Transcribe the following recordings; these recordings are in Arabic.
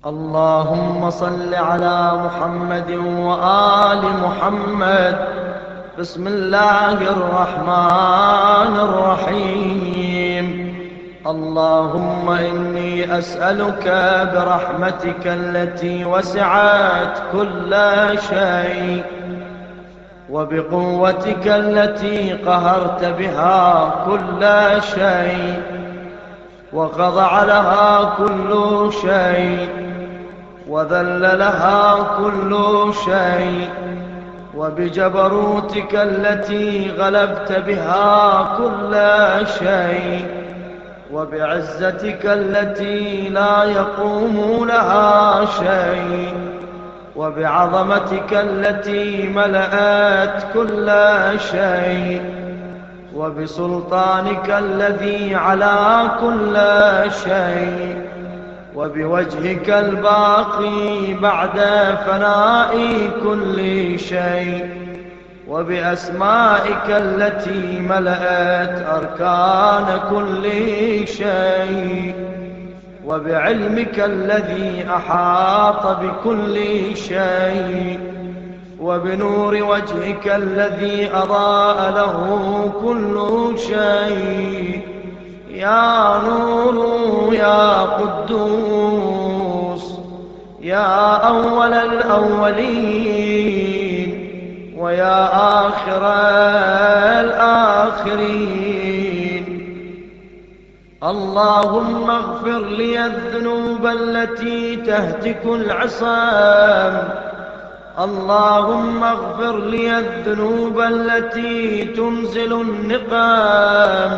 اللهم صل على محمد وآل محمد. بسم الله الرحمن الرحيم. اللهم إني أسألك برحمتك التي وسعت كل شيء، وبقوتك التي قهرت بها كل شيء، وخضع لها كل شيء، وذل لها كل شيء، وبجبروتك التي غلبت بها كل شيء، وبعزتك التي لا يقوم لها شيء، وبعظمتك التي ملأت كل شيء، وبسلطانك الذي على كل شيء، وبوجهك الباقي بعد فناء كل شيء، وبأسمائك التي ملأت أركان كل شيء، وبعلمك الذي أحاط بكل شيء، وبنور وجهك الذي أضاء له كل شيء. يا نور يا قدوس، يا أول الأولين، ويا آخر الآخرين. اللهم اغفر لي الذنوب التي تهتك العصام، اللهم اغفر لي الذنوب التي تنزل النقام،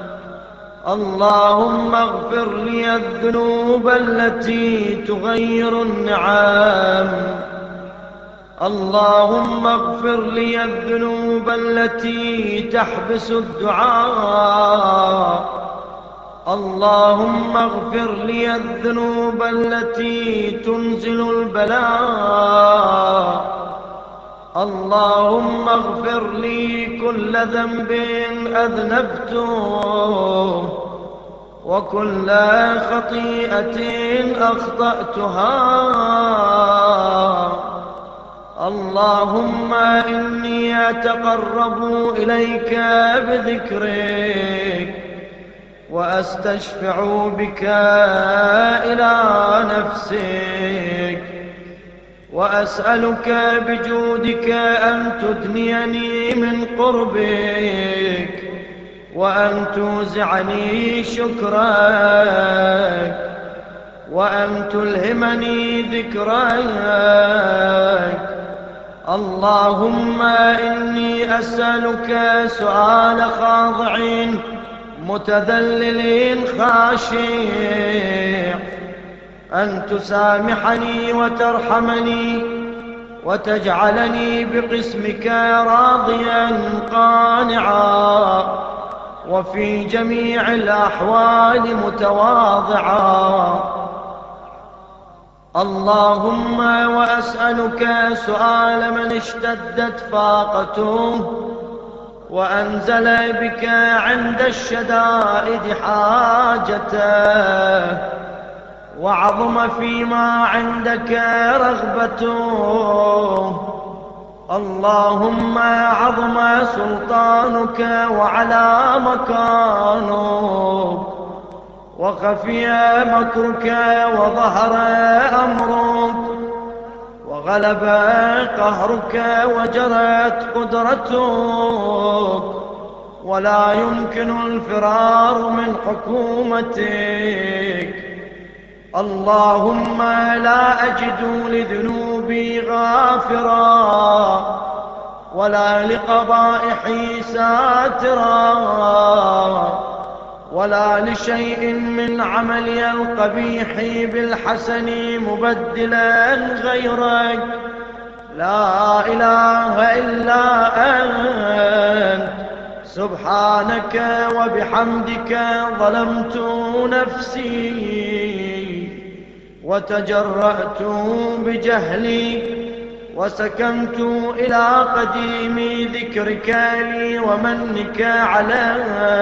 اللهم اغفر لي الذنوب التي تغير النعام، اللهم اغفر لي الذنوب التي تحبس الدعاء، اللهم اغفر لي الذنوب التي تنزل البلاء، اللهم اغفر لي كل ذنب أذنبته، وكل خطيئة أخطأتها. اللهم إني أتقرب إليك بذكرك، وأستشفع بك إلى نفسك، وأسألك بجودك أن تدنيني من قربك، وأن توزعني شكرك، وأن تلهمني ذكرك. اللهم إني أسألك سؤال خاضع متذلل خاشع، أن تسامحني وترحمني، وتجعلني بقسمك راضيا قانعا، وفي جميع الأحوال متواضعا. اللهم وأسألك سؤال من اشتدت فاقته، وأنزل بك عند الشدائد حاجته، وعظم فيما عندك رغبته. اللهم عظم سلطانك وعلى مكانك، وخفي مكرك وظهر أمرك، وغلب قهرك وجرت قدرتك، ولا يمكن الفرار من حكومتك. اللهم لا أجد لذنوبي غافرا، ولا لقبائحي ساترا، ولا لشيء من عملي القبيح بالحسن مبدلا غيرك. لا إله إلا أنت، سبحانك وبحمدك ظلمت نفسي، وتجرأت بجهلي، وسكنت إلى قديم ذكرك لي ومنك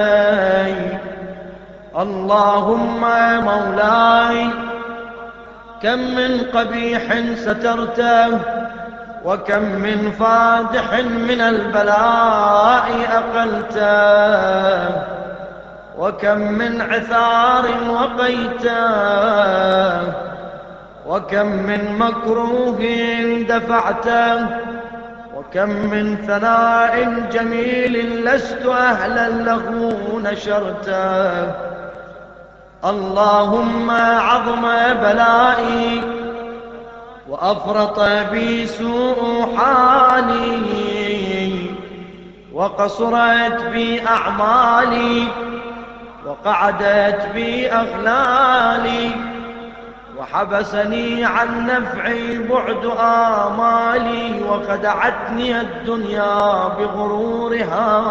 علي. اللهم مولاي كم من قبيح سترته، وكم من فادح من البلاء أقلته، وكم من عثار وقيته، وكم من مكروه دفعته، وكم من ثناء جميل لست أهلا له نشرته. اللهم عظم بلائي وأفرط بي سوء حالي، وقصرت بي أعمالي، وقعدت بي أغلالي، وحبسني عن نفعي بعد آمالي، وخدعتني الدنيا بغرورها،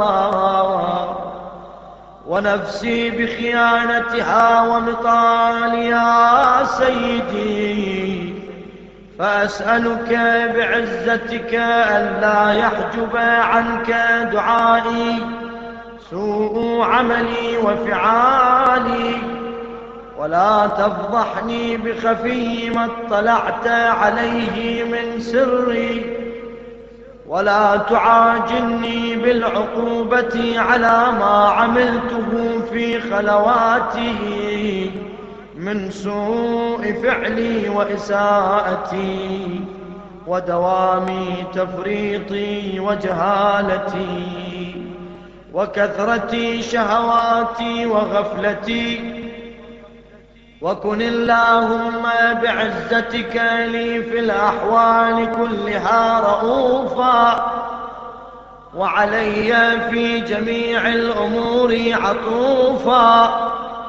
ونفسي بخيانتها ومطالي. يا سيدي فأسألك بعزتك ألا يحجب عنك دعائي سوء عملي وفعالي، ولا تفضحني بخفي ما اطلعت عليه من سري، ولا تعاجلني بالعقوبة على ما عملته في خلواتي من سوء فعلي وإساءتي ودوام تفريطي وجهالتي وكثرة شهواتي وغفلتي. وكن اللهم بعزتك لي في الأحوال كلها رؤوفا، وعلي في جميع الأمور عطوفا.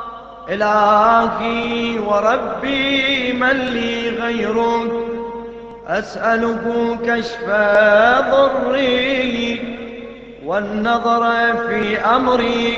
إلهي وربي من لي غيرك، أسألك كشف ضري والنظر في أمري.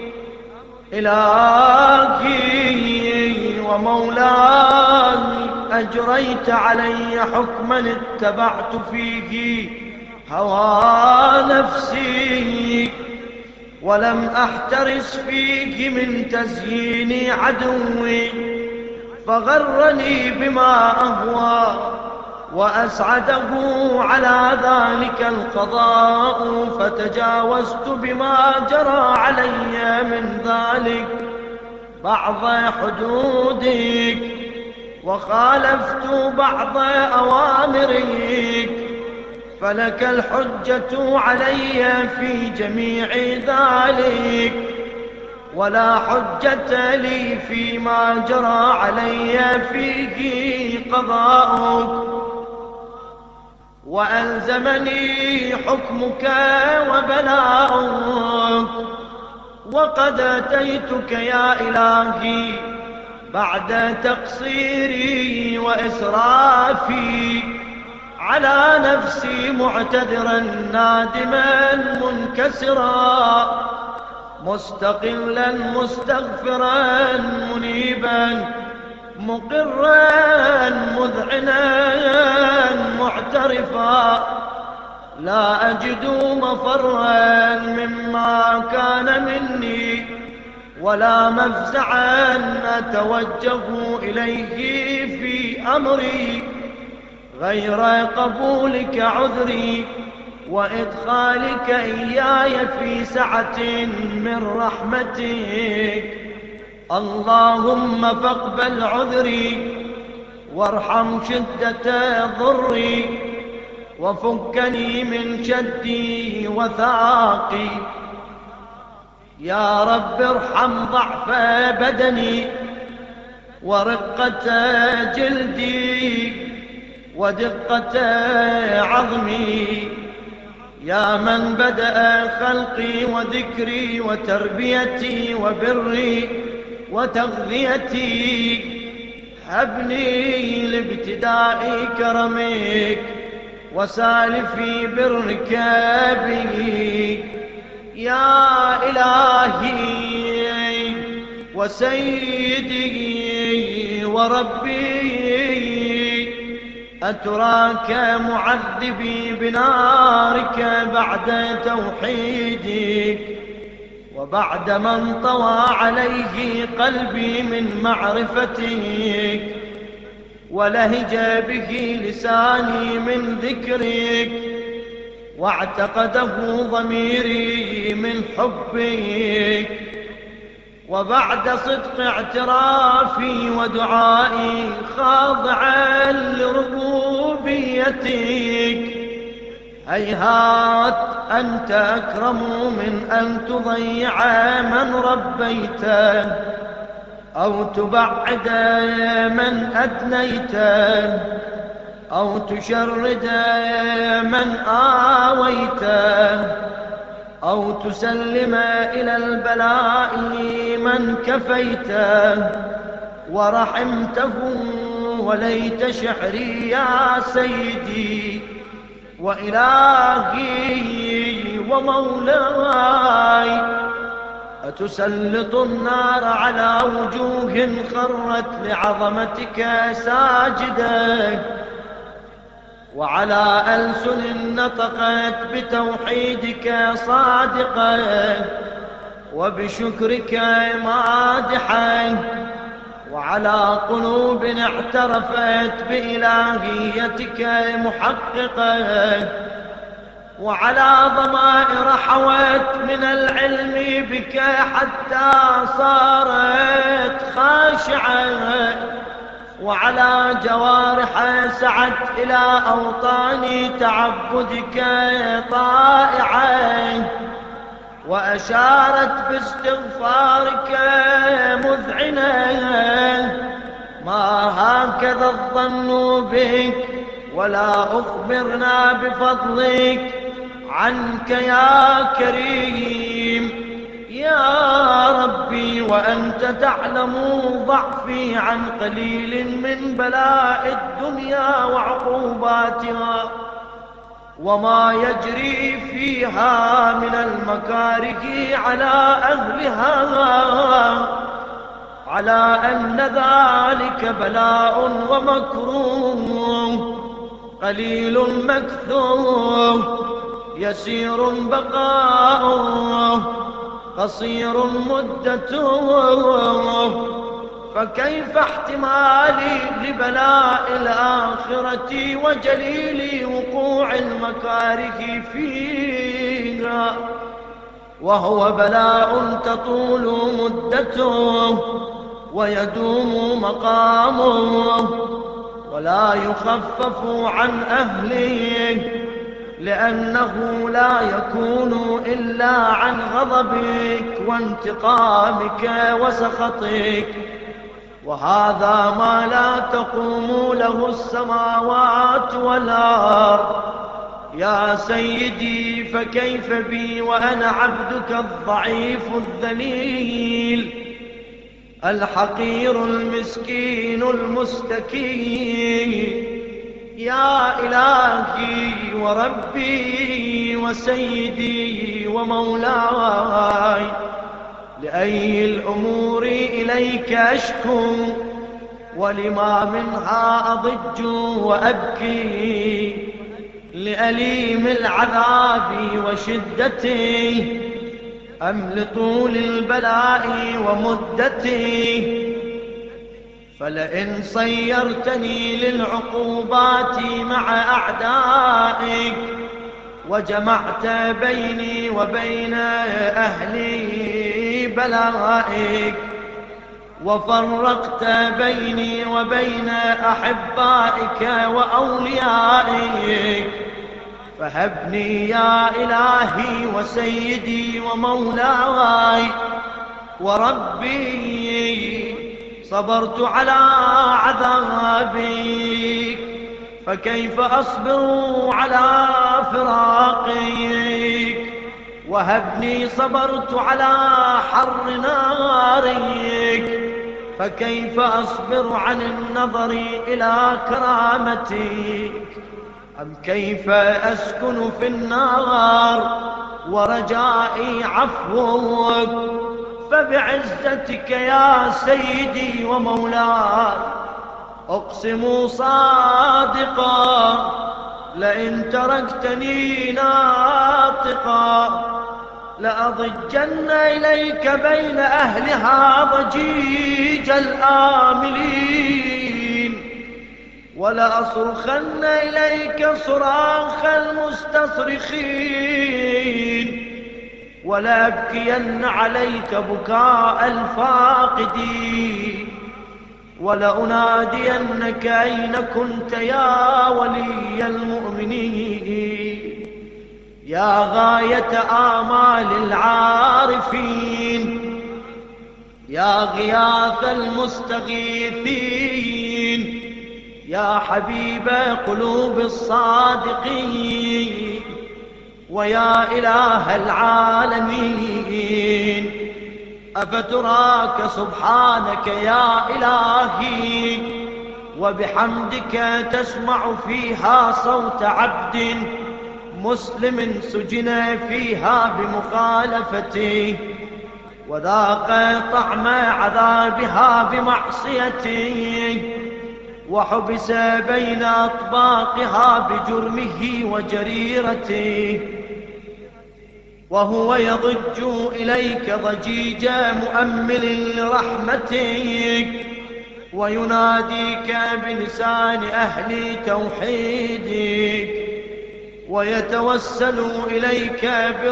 إلهي ومولاي أجريت علي حكما اتبعت فيه هوى نفسي، ولم أحترس فيه من تزيين عدوي، فغرني بما أهوى وأسعده على ذلك القضاء، فتجاوزت بما جرى علي من ذلك بعض حدودك، وخالفت بعض أوامرك، فلك الحجة علي في جميع ذلك، ولا حجة لي فيما جرى علي فيه قضاؤك. وألزمني حكمك وبلاؤك، وقد أتيتك يا إلهي بعد تقصيري وإسرافي على نفسي معتذرا نادما منكسرا مستقلا مستغفرا منيبا مقرا مذعنا معترفا، لا أجد مفرا مما كان مني ولا مفزعا أتوجه إليه في أمري غير قبولك عذري وإدخالك إياي في سعة من رحمتك. اللهم فاقبل عذري وارحم شدة ضري، وفكني من شدي وثاقي. يا رب ارحم ضعف بدني ورقة جلدي ودقة عظمي، يا من بدأ خلقي وذكري وتربيتي وبري وتغذيتي. هبني لابتداء كرمك وسالفي برك به، يا إلهي وسيدي وربي. أتراك معذبي بنارك بعد توحيدك وبعد من طوى عليه قلبي من معرفتك. ولهج به لساني من ذكرك، واعتقده ضميري من حبك. وبعد صدق اعترافي ودعائي خاضعا لربوبيتك، هيهات أنت أكرم من أن تضيع من ربيته، أو تبعد من أدنيته، أو تشرد من آويته، أو تسلم إلى البلاء من كفيته ورحمته. وليت شعري يا سيدي وإلهي ومولاي، أتسلط النار على وجوه خرت لعظمتك ساجدة، وعلى ألسن نطقت بتوحيدك صادقة، وبشكرك مادحة، وعلى قلوب اعترفت بإلهيتك محققة، وعلى ضمائر حوت من العلم بك حتى صارت خاشعة، وعلى جوارح سعت إلى أوطان تعبدك طائعة، وأشارت باستغفارك مذعنة. ما هكذا الظن بك ولا أخبرنا بفضلك عنك يا كريم يا ربي، وأنت تعلم ضعفي عن قليل من بلاء الدنيا وعقوباتها، وما يجري فيها من المكاره على أهلها، على أن ذلك بلاء ومكروه، قليل مكثور، يسير بقاؤه، قصير مدته. فكيف احتمالي لبلاء الآخرة وجليل وقوع المكاره فيها، وهو بلاء تطول مدته ويدوم مقامه، ولا يخفف عن أهله، لأنه لا يكون إلا عن غضبك وانتقامك وسخطك، وهذا ما لا تقوم له السماوات والأرض. يا سيدي فكيف بي وأنا عبدك الضعيف الذليل الحقير المسكين المستكين. يا إلهي وربي وسيدي ومولاي، لأي الأمور إليك أشكو، ولما منها أضج وأبكي، لأليم العذاب وشدته أم لطول البلاء ومدته. فلئن صيرتني للعقوبات مع أعدائك، وجمعت بيني وبين أهلي بلائك، وفرقت بيني وبين أحبائك وأوليائك، فهبني يا إلهي وسيدي ومولاي وربي. صبرت على عذابك، فكيف أصبر على فراقك؟ وهبني صبرت على حر نارك، فكيف أصبر عن النظر إلى كرامتك؟ أم كيف أسكن في النار ورجائي عفوك؟ فبعزتك يا سيدي ومولاي أقسم صادقا، لئن تركتني ناطقا لأضجن إليك بين أهلها ضجيج الآملين. ولأصرخن إليك صراخ المستصرخين، ولأبكين عليك بكاء الفاقدين، ولأنادينك أين كنت يا ولي المؤمنين، يا غاية آمال العارفين، يا غياث المستغيثين، يا حبيب قلوب الصادقين، ويا إله العالمين. أفتراك سبحانك يا إلهي وبحمدك تسمع فيها صوت عبد مسلم سجن فيها بمخالفتي، وذاق طعم عذابها بمعصيتي، وحبس بين أطباقها بجرمه وجريرته، وهو يضج إليك ضجيج مؤمل لرحمتك، ويناديك بلسان أهل توحيدك، ويتوسل إليك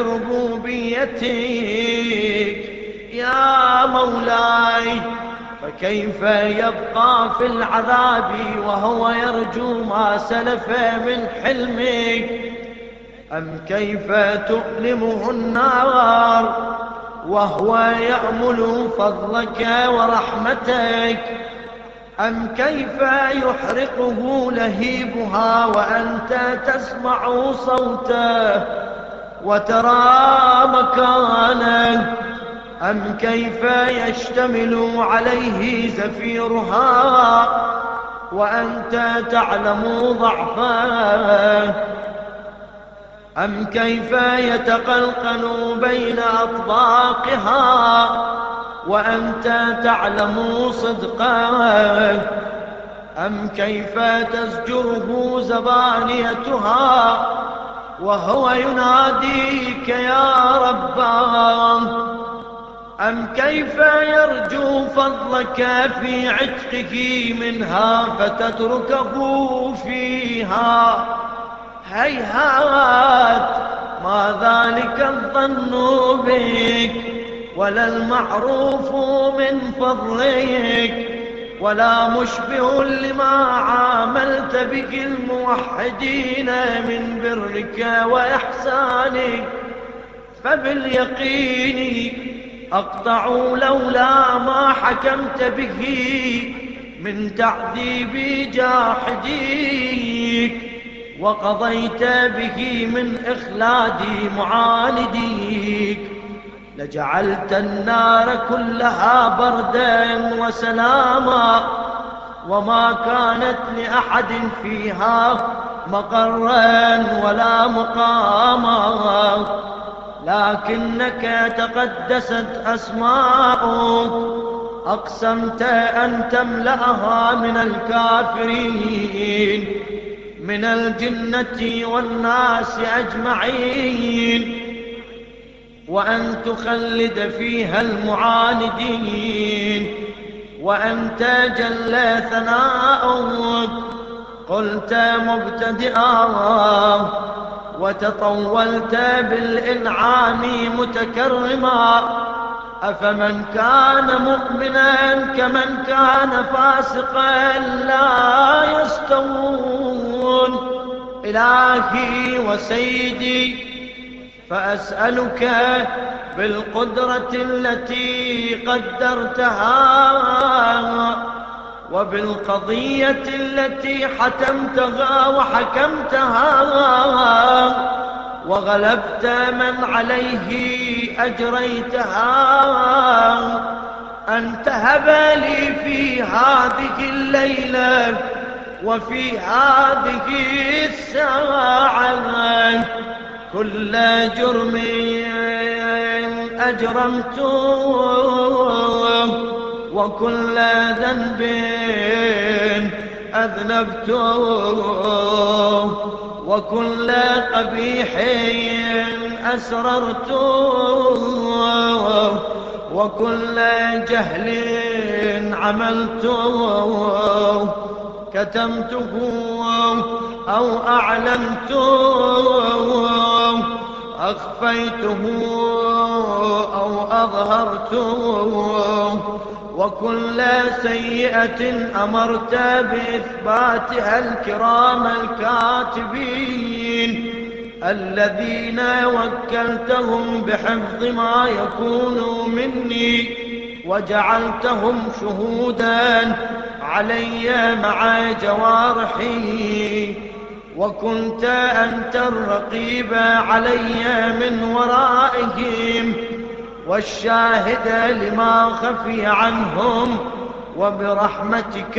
بربوبيتك يا مولاي. فكيف يبقى في العذاب وهو يرجو ما سلف من حلمك؟ أم كيف تؤلمه النار وهو يأمل فضلك ورحمتك؟ أم كيف يحرقه لهيبها وأنت تسمع صوته وترى مكانه؟ أم كيف يشتمل عليه زفيرها وأنت تعلم ضعفه؟ أم كيف يتقلقل بين أطباقها وأنت تعلم صدقه؟ أم كيف تزجره زبانيتها وهو يناديك يا رباه؟ أم كيف يرجو فضلك في عتقه منها فتتركه فيها؟ هيهات، ما ذلك الظن بك ولا المعروف من فضلك، ولا مشبه لما عاملت به الموحدين من برك وإحسانك. فباليقين أقطع لولا ما حكمت به من تعذيب جاحديك، وقضيت به من إخلاد معانديك، لجعلت النار كلها بردا وسلاما، وما كانت لأحد فيها مقرا ولا مقاما، لكنك تقدست أسماؤك أقسمت أن تملأها من الكافرين من الجنة والناس أجمعين، وأن تخلد فيها المعاندين، وأنت جل ثناؤك قلت مبتدئا وتطولت بالإنعام متكرما. أفمن كان مؤمنا كمن كان فاسقا لا يستوون. إلهي وسيدي، فأسألك بالقدرة التي قدرتها وبالقضية التي حتمتها وحكمتها وغلبت من عليه أجريتها، أن تهب لي في هذه الليلة وفي هذه الساعة كل جرم أجرمته وكل ذنب أذنبته وكل قبيح أسررته وكل جهل عملته، كتمته أو أعلنته، أخفيته أو أظهرته، وكل سيئة أمرت بإثباتها الكرام الكاتبين الذين وكلتهم بحفظ ما يكون مني، وجعلتهم شهودا علي مع جوارحي، وكنت أنت الرقيب علي من ورائهم والشاهد لما خفي عنهم، وبرحمتك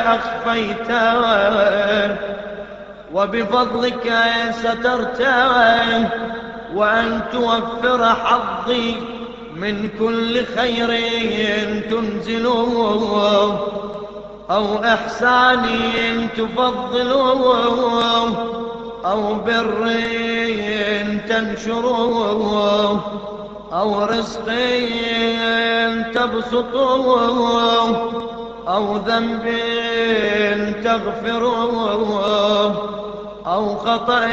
أخفيته وبفضلك سترته، وأن توفر حظي من كل خير تنزله، أو إحسان تفضله، أو بر تنشره، أو رزق تبسطه، أو ذنب تغفره، أو خطأ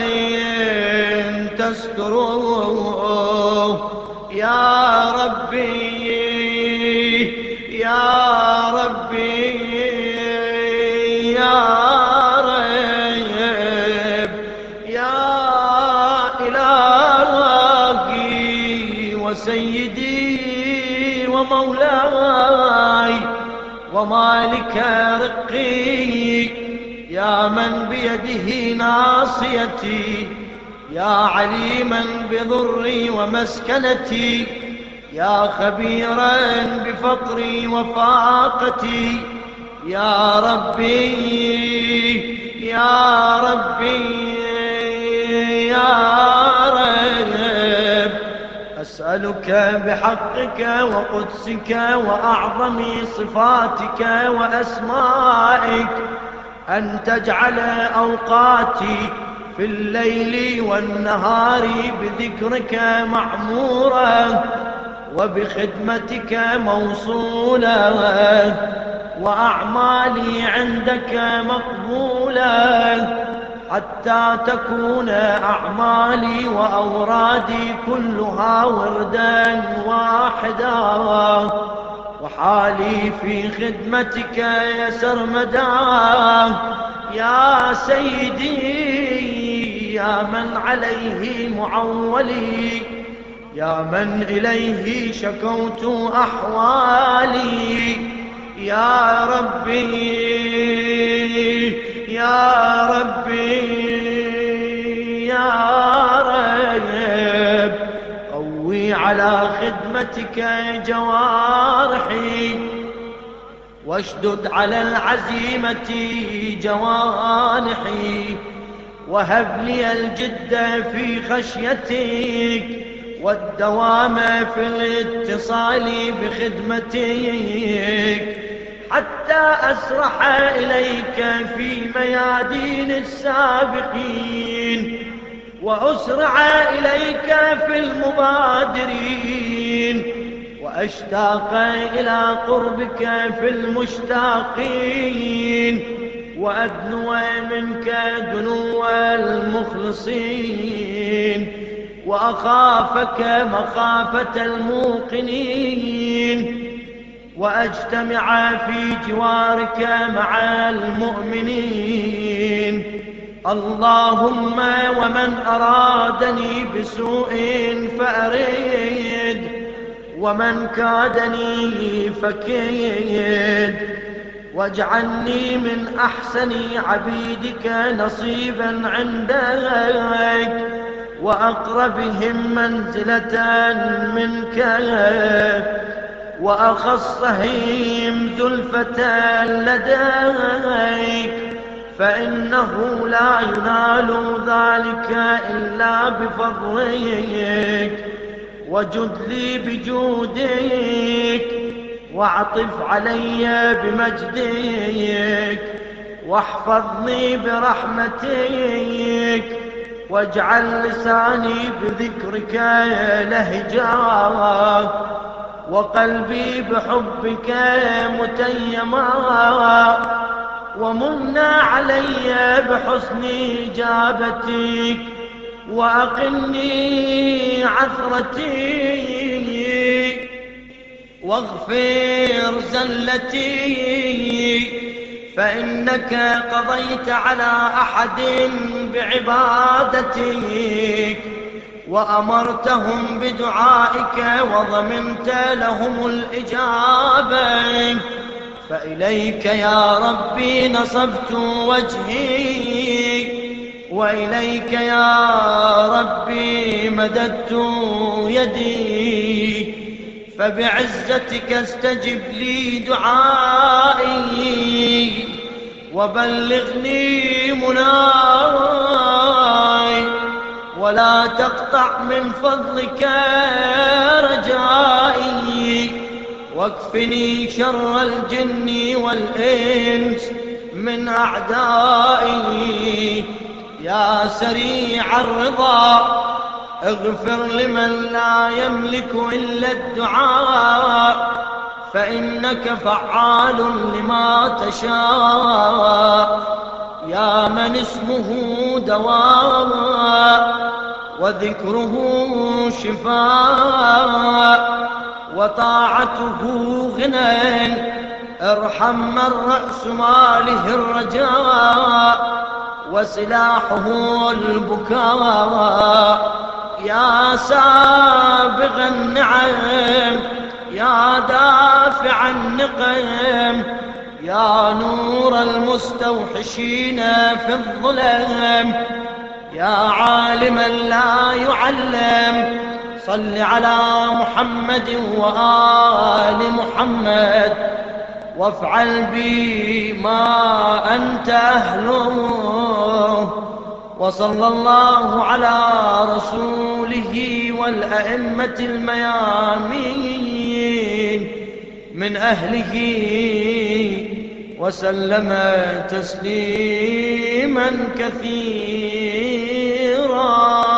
تستره. يا ربي يا ربي يا رب يا إلهي وسيدي ومولاي ومالك رقي، يا من بيده ناصيتي، يا عليما بضري ومسكنتي، يا خبيرا بفقري وفاقتي، يا ربي يا ربي يا رب، أسألك بحقك وقدسك وأعظم صفاتك وأسمائك أن تجعل أوقاتي في الليل والنهار بذكرك معمورة، وبخدمتك موصولة، وأعمالي عندك مقبولة، حتى تكون أعمالي وأورادي كلها وردا واحدا، وحالي في خدمتك يا سرمدا. يا سيدي يا من عليه معولي، يا من إليه شكوت أحوالي، يا ربي يا ربي يا رب، قوي على خدمتك جوارحي، واشدد على العزيمة جوانحي، وهب لي الجد في خشيتك والدوام في الاتصال بخدمتك، حتى أسرح إليك في ميادين السابقين، وأسرع إليك في المبادرين، وأشتاق إلى قربك في المشتاقين، وأدنو منك دنو المخلصين، وأخافك مخافة الموقنين، وأجتمع في جوارك مع المؤمنين. اللهم ومن أرادني بسوء فأرد، ومن كادني فكيد، واجعلني من أحسن عبيدك نصيبا عندك، وأقربهم منزلة منك، وأخصهم زلفة لديك، فإنه لا ينال ذلك إلا بفضلك. وجد لي بجودك، واعطف علي بمجدك، واحفظني برحمتك، واجعل لساني بذكرك لهجا، وقلبي بحبك متيما، ومنا علي بحسن إجابتك، وأقني عثرتي واغفر زلتي، فإنك قضيت على أحد بعبادتك وأمرتهم بدعائك وضمنت لهم الإجابة، فإليك يا ربي نصبت وجهي، وإليك يا ربي مددت يدي، فبعزتك استجب لي دعائي وبلغني مناي، ولا تقطع من فضلك رجائي، واكفني شر الجن والإنس من أعدائي. يا سريع الرضا اغفر لمن لا يملك إلا الدعاء، فإنك فعال لما تشاء. يا من اسمه دواء وذكره شفاء وطاعته غنى، ارحم من رأس ماله الرجاء وسلاحه البكاء. يا سابغ النعم يا دافع النقم، يا نور المستوحشين في الظلم، يا عالما لا يعلم، صل على محمد وآل محمد، وافعل بي ما أنت أهله. وصلى الله على رسوله والأئمة الميامين من أهله وسلم تسليما كثيرا.